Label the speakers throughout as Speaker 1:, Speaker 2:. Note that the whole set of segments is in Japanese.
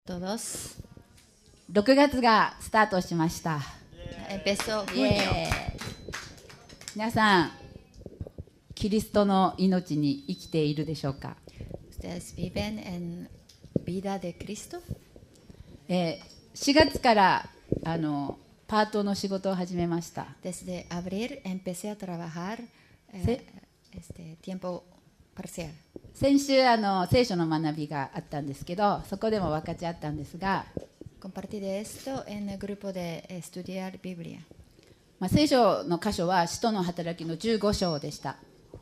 Speaker 1: todos.
Speaker 2: 6月がスタートしました。
Speaker 1: Empezó
Speaker 2: イエ
Speaker 1: junio.
Speaker 2: ーイ。皆さん、キリストの命に生きているでしょうか。
Speaker 1: ¿Ustedes viven en vida de Cristo?
Speaker 2: 4月からパートの仕事を始めました。
Speaker 1: Desde abril empecé a trabajar tiempo parcial.
Speaker 2: 先週聖書の学びがあったんですけど、そこでも分かち合ったんですが、
Speaker 1: Compartí de esto en el grupo de estudiar Biblia.
Speaker 2: 聖書の箇所は使徒の働きの15章でした。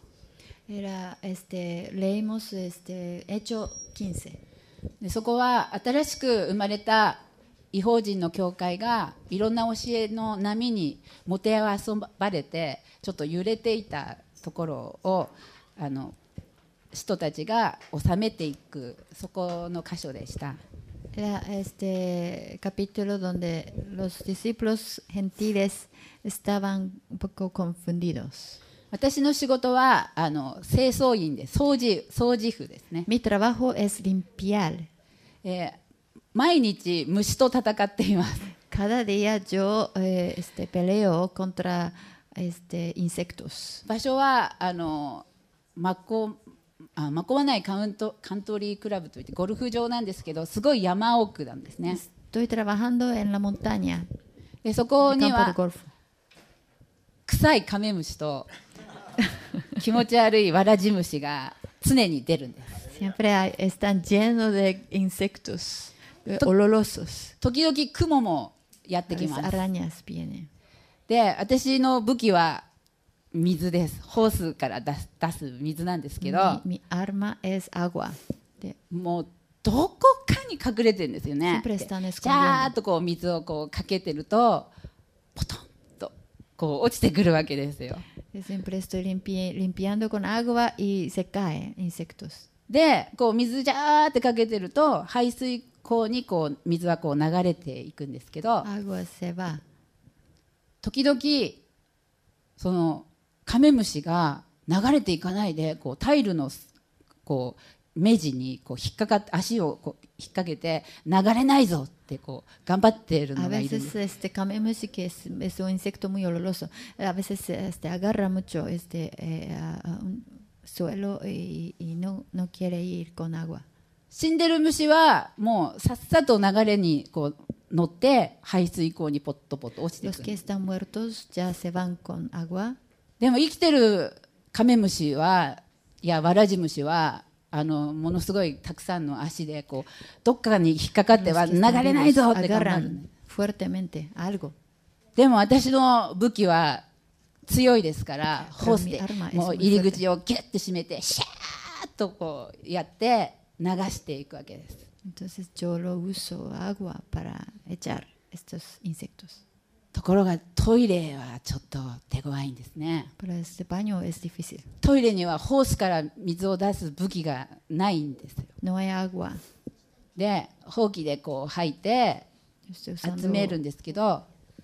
Speaker 1: Leímos Hecho 15.
Speaker 2: でそこは新しく生まれた異邦人の教会がいろんな教えの波にもてあそばれてちょっと揺れていたところを使徒たちが収めていく、そこの箇所でした。
Speaker 1: Era capítulo donde los discípulos gentiles estaban un poco confundidos.
Speaker 2: 私の仕事は清掃員で掃除婦ですね。
Speaker 1: Mi trabajo es limpiar.
Speaker 2: 毎日虫と戦っています。
Speaker 1: Cada día yo peleo contra insectos.
Speaker 2: 場所はマコワ内カントリークラブといってゴルフ場なんですけど、すごい山奥なんですね。
Speaker 1: Estoy trabajando en la montaña.
Speaker 2: でそこに
Speaker 1: campo de
Speaker 2: は
Speaker 1: golf.
Speaker 2: 臭いカメムシと気持ち悪いワラジムシが常に出るんです。
Speaker 1: Siempre están llenos de insectos olorosos.
Speaker 2: 時々クモもやってきます。
Speaker 1: Arañas vienen.
Speaker 2: で私の武器は水です。ホースから出す水なんですけど、
Speaker 1: Mi arma es agua.
Speaker 2: もうどこかに隠れてるんですよね。
Speaker 1: Siempre están
Speaker 2: ジャー
Speaker 1: escondiendo.
Speaker 2: ッとこう水をこうかけてるとポトンとこう落ちてくるわけですよ。
Speaker 1: Siempre estoy limpiando con agua y se caen insectos.
Speaker 2: でこう水ジャーってかけてると排水溝にこう水はこう流れていくんですけど、
Speaker 1: Agua se va.
Speaker 2: 時々そのカメムシが流れていかないでこうタイルのこう目地にこう引っかかって足をこう引っ掛けて流れないぞってこう頑張っている
Speaker 1: A
Speaker 2: のがいるんです。
Speaker 1: veces camemushi, que es un insecto muy oloroso, a veces agarra mucho un suelo y no quiere ir con agua.
Speaker 2: 死んでる虫はもうさっさと流れにこう乗って排水溝にポッとポッと落ちてい
Speaker 1: Los
Speaker 2: く。
Speaker 1: que están muertos ya se van con agua.
Speaker 2: でも生きてるカメムシはいやワラジムシはものすごいたくさんの足でこうどっかに引っかかっては流れないぞって頑張る。
Speaker 1: Agarran fuertemente algo.
Speaker 2: でも私の武器は強いですからホースでもう入り口をギュッて閉めてシャーッとこうやって流していくわけです。
Speaker 1: Entonces yo lo uso agua para echar estos insectos.
Speaker 2: ところがトイレはちょっと手強いんですね。
Speaker 1: Pero este baño es difícil.
Speaker 2: トイレにはホースから水を出す武器がないんですよ。
Speaker 1: No hay agua.
Speaker 2: でほうきでこう吐いて
Speaker 1: Estoy
Speaker 2: 集める
Speaker 1: usando
Speaker 2: んですけど、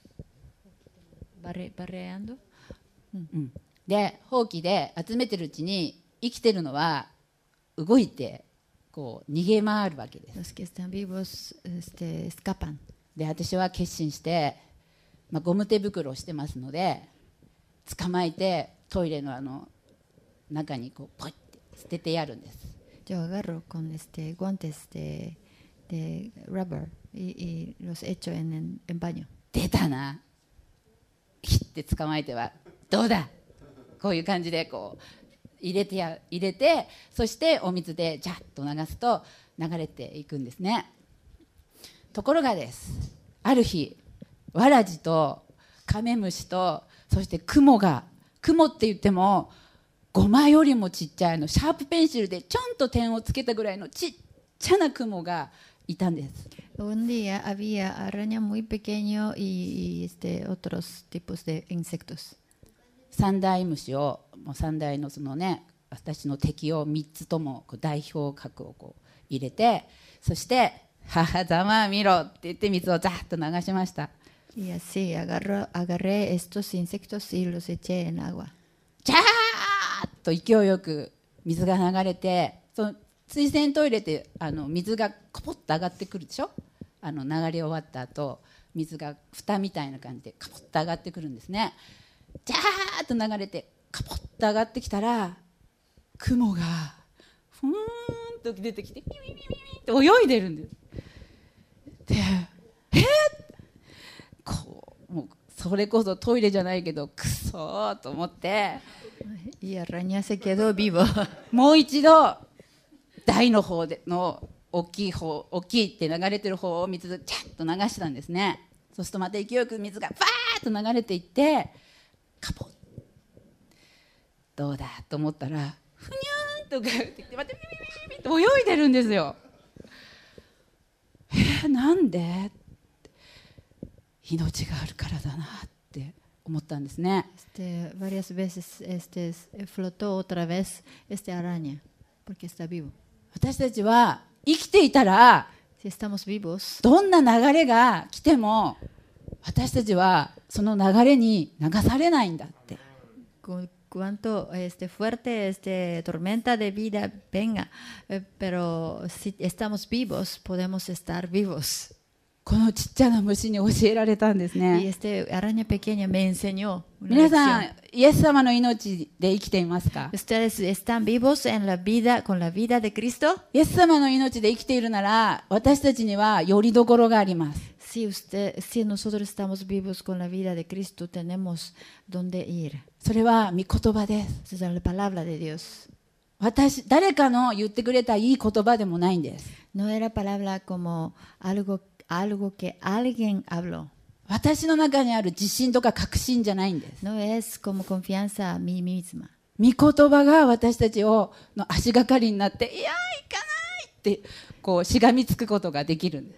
Speaker 1: barreando.
Speaker 2: でほうきで集めてるうちに生きてるのは動いてこう逃げ回るわけです。
Speaker 1: Los que están vivos escapan.
Speaker 2: で私は決心して、ゴム手袋をしてますので捕まえてトイレの中にこうポイって捨ててやるんです。
Speaker 1: Yo agarro con guantes de rubber y los echo en baño.
Speaker 2: 出たな、ヒッて捕まえてはどうだ、こういう感じでこう入れてそしてお水でジャッと流すと流れていくんですね。ところがです、ある日ワラジとカメムシとそしてクモって言ってもゴマよりもちっちゃいシャープペンシルでちょんと点をつけたぐらいのちっちゃなクモがいたんです。
Speaker 1: Un día había araña muy pequeño y otros tipos de insectos.
Speaker 2: 三大虫を三大のそのね私の敵を3つとも代表格をこう入れて、そしてざまあ見ろって言って水をザーッと流しました。
Speaker 1: Y así agarré estos insectos y los eché en agua.
Speaker 2: ジャーッと勢いよく水が流れて、その水洗トイレって水がコポッと上がってくるでしょ。流れ終わった後、水が蓋みたいな感じでカポッと上がってくるんですね。ジャーッと流れてカポッと上がってきたら、雲がふーんと出てきてピピピピピって泳いでるんです。で、もうそれこそトイレじゃないけどクソーと思って、
Speaker 1: Y Araña se quedó vivo.
Speaker 2: もう一度台の方での大きいって流れてる方を水でチャッと流したんですね。そうするとまた勢いよく水がバーッと流れていって、カポッ、どうだと思ったらふにゃーんとかってきてまたピピピピピって泳いでるんですよ。なんで？命があるからだなって思ったんですね。
Speaker 1: Varias veces flotó otra vez araña porque está vivo.
Speaker 2: 私たちは生きていたら、
Speaker 1: Si estamos vivos,
Speaker 2: どんな流れが来ても私たちはその流れに流されないんだって。
Speaker 1: cuanto fuerte tormenta de vida venga, pero si estamos vivos podemos estar vivos.
Speaker 2: このちっちゃな虫に教えられたんですね。
Speaker 1: Y araña pequeña me enseñó una
Speaker 2: 皆さん、
Speaker 1: lección.
Speaker 2: イエス様の命で生きていますか？
Speaker 1: ¿Ustedes están vivos en la vida, con la vida de Cristo?
Speaker 2: イエス様の命で生きているなら、私たちにはよりどころがあります。
Speaker 1: Si nosotros estamos vivos con la vida de Cristo, tenemos donde ir.
Speaker 2: それは御言葉です。
Speaker 1: Esa es la palabra de Dios.
Speaker 2: 誰かの言ってくれたいい言葉でもないんです。
Speaker 1: No era palabra como algo que alguien habló.
Speaker 2: 私の中にある自信とか確信じゃないんです。
Speaker 1: No es como confianza a mí misma.
Speaker 2: 御言葉が私たちの足がかりになって、いや行かないってこうしがみつくことができるんです。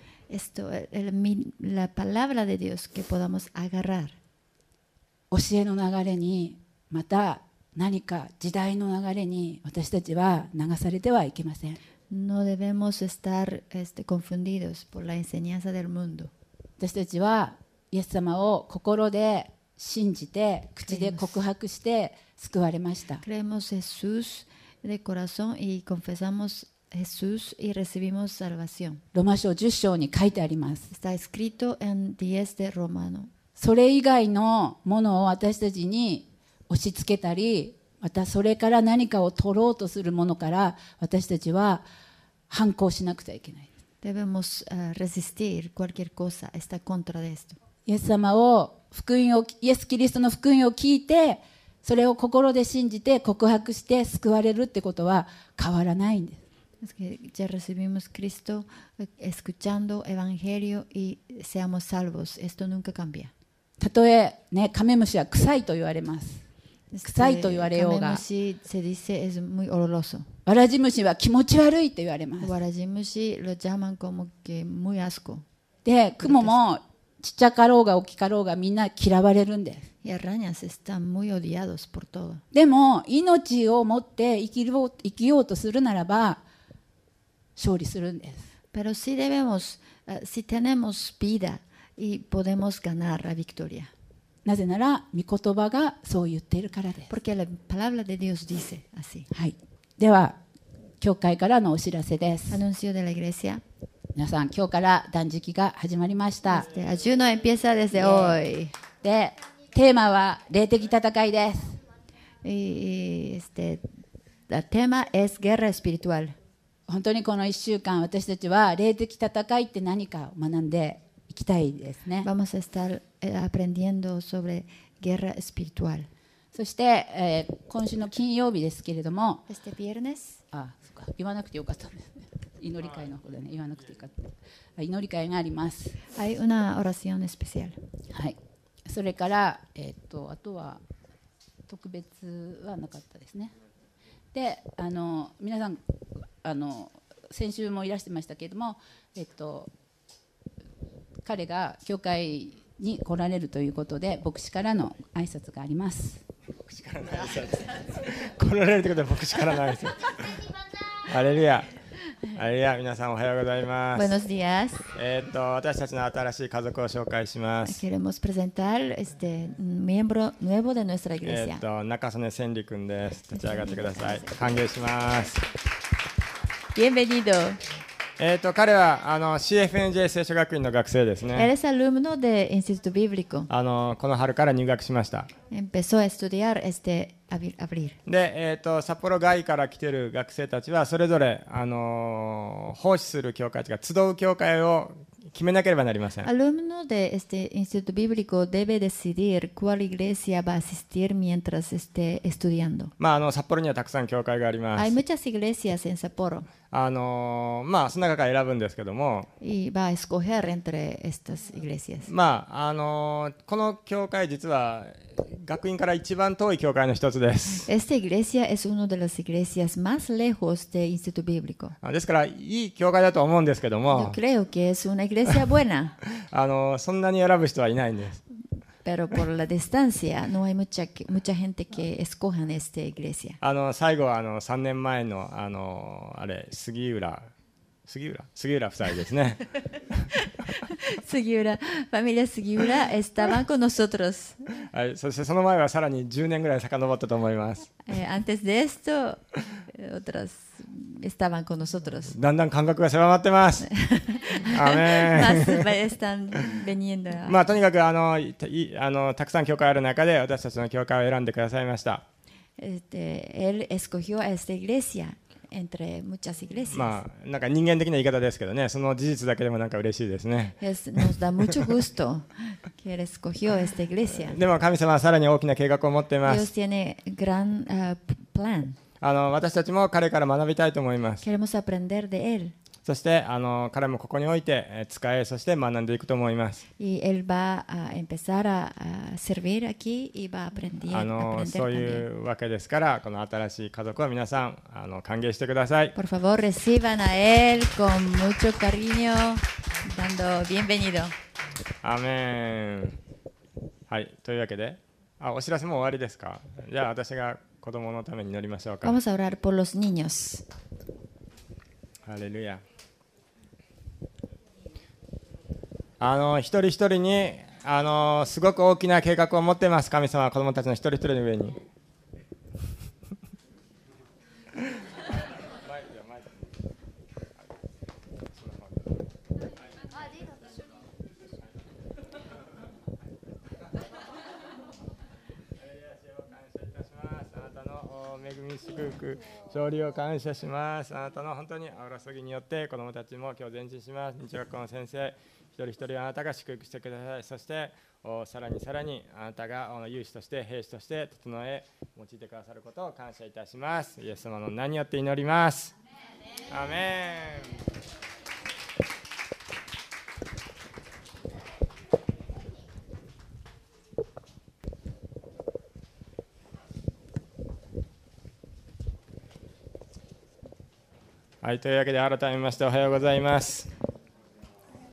Speaker 1: La palabra de Dios que podamos agarrar.
Speaker 2: 教えの流れに、また何か時代の流れに私たちは流されてはいけません。
Speaker 1: No debemos estar confundidos por la enseñanza del mundo.
Speaker 2: 私たちはイエス様を心で信じて、口で告白して救われました。
Speaker 1: Creemos Jesús de corazón y confesamos Jesús y recibimos salvación.
Speaker 2: ロマ書10章に書いてあります。
Speaker 1: Está escrito en 10 de Romano.
Speaker 2: それ以外のものを私たちに押し付けたり、またそれから何かを取ろうとするものから私たちは反抗しなくてはいけない。
Speaker 1: Debemos resistir cualquier cosa, está contra de esto.
Speaker 2: イエス様をイエス・キリストの福音を聞いて、それを心で信じて告白して救われるってことは変わらないんです。
Speaker 1: Es que ya recibimos Cristo escuchando Evangelio y seamos salvos. Esto nunca cambia.
Speaker 2: たとえね、カメムシは臭いと言われます。臭いと言われようが、
Speaker 1: Camemushi se dice es muy oloroso.
Speaker 2: わらじ虫は気持ち悪いと言われます。
Speaker 1: Warajimushi lo llaman como que muy asco.
Speaker 2: で、雲もちっちゃかろうが大きかろうがみんな嫌われるんです。
Speaker 1: Y arañas están muy odiados por todo.
Speaker 2: でも命を持って生きようとするならば勝利するんです。
Speaker 1: Pero sí debemos, si tenemos vida y podemos ganar la victoria.
Speaker 2: なぜなら御言葉がそう言っているからです。
Speaker 1: Porque la palabra de Dios dice así.
Speaker 2: はい。では教会からのお知らせです。
Speaker 1: Anuncio de la iglesia.
Speaker 2: 皆さん、今日から断食が始まりました。
Speaker 1: Ayuno empieza desde hoy.
Speaker 2: で、テーマは霊的戦いです。
Speaker 1: Y el tema es guerra espiritual.
Speaker 2: 本当にこの1週間、私たちは霊的戦いって何かを学んでいきたいですね。
Speaker 1: Vamos a estar aprendiendo sobre guerra espiritual.
Speaker 2: そして、今週の金曜日ですけれども、
Speaker 1: Este viernes.
Speaker 2: そうか、言わなくてよかったんですね。祈り会の方でね、言わなくてよかった。祈り会があります。
Speaker 1: Hay una oración especial.
Speaker 2: はい。それから、あとは特別はなかったですね。で、皆さん先週もいらしてましたけれども、彼が教会に来られるということで牧師からの挨拶があります。
Speaker 3: 牧師からの挨拶来られるということで牧師からの挨拶ハレルヤハレルヤ。皆さんおはようございます。
Speaker 1: Buenos días.
Speaker 3: 私たちの新しい家族を紹介します。
Speaker 1: Queremos presentar miembro nuevo de nuestra iglesia.
Speaker 3: 中曽根千里君です。立ち上がってください。歓迎します。
Speaker 1: Bienvenido.
Speaker 3: 彼はCFNJ 聖書学院の学生です
Speaker 1: Él
Speaker 3: ね。
Speaker 1: es alumno de Instituto Bíblico.
Speaker 3: この春から入学しました。
Speaker 1: Empezó a estudiar este abril.
Speaker 3: で、札幌外から来てる学生たちはそれぞれ、奉仕する教会というか集う教会を決めなければなりません。
Speaker 1: Alumno de este Instituto Bíblico debe decidir cuál iglesia va a asistir mientras esté estudiando.
Speaker 3: 札幌にはたくさん教会がありま
Speaker 1: Hay
Speaker 3: す。
Speaker 1: muchas iglesias en Sapporo
Speaker 3: その中から選ぶんですけども、
Speaker 1: y va a escoger entre estas iglesias.
Speaker 3: この教会実は学院から一番遠い教会の一つです。
Speaker 1: Esta iglesia es una de las iglesias más lejos del Instituto Bíblico.
Speaker 3: ですからいい教会だと思うんですけど
Speaker 1: Yo
Speaker 3: も、
Speaker 1: creo que es una iglesia buena,
Speaker 3: そんなに選ぶ人はいないんです。
Speaker 1: pero por la distancia no hay mucha gente que escojan esta iglesia.
Speaker 3: 最後は3年前の杉浦夫妻ですね。
Speaker 1: Sugiura, familia Sugiura estaban con nosotros.
Speaker 3: はい、そしてその前はさらに10年ぐらい遡ったと思います。
Speaker 1: Antes de esto, otras estaban con nosotros.
Speaker 3: だんだん感覚が狭まってます。アメン。
Speaker 1: Más están viniendo.
Speaker 3: とにかくたくさん教会ある中で私たちの教会を選んでくださいました。
Speaker 1: Él escogió a esta iglesia entre muchas iglesias.
Speaker 3: なんか人間的な言い方ですけどね、その事実だけでもなんか嬉しいですね。
Speaker 1: Nos da mucho gusto que él escogió esta iglesia.
Speaker 3: でも神様はさらに大きな計画を持っていま
Speaker 1: Dios
Speaker 3: す。
Speaker 1: tiene gran plan.
Speaker 3: 私たちも彼から学びたいと思います。
Speaker 1: Queremos aprender de él.
Speaker 3: そして彼もここにおいて使え、そして学んでいくと思います。
Speaker 1: Y él va a empezar a servir aquí y va a aprender
Speaker 3: そうい
Speaker 1: también.
Speaker 3: うわけですから、この新しい家族は皆さん歓迎してください。
Speaker 1: Por favor, reciban a él con mucho cariño, dando bienvenido.
Speaker 3: アメン。はい、というわけで、お知らせも終わりですか。じゃあ私が子供のために祈りましょうか。
Speaker 1: Vamos a orar por los niños.
Speaker 3: ハレルヤ。一人一人にすごく大きな計画を持っています。神様は子供たちの一人一人の上に。恵み祝福勝利を感謝します。あなたの本当にあらそぎによって子どもたちも今日前進します。日学校の先生一人一人あなたが祝福してください。そしてさらにあなたが有志として兵士として整え用いてくださることを感謝いたします。イエス様の名によって祈ります。アメン。はい、というわけで改めましておはようございます。